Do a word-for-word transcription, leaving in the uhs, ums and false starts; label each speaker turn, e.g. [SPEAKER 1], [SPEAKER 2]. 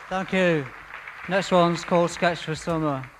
[SPEAKER 1] Thank you. Next one's called Sketch for Summer.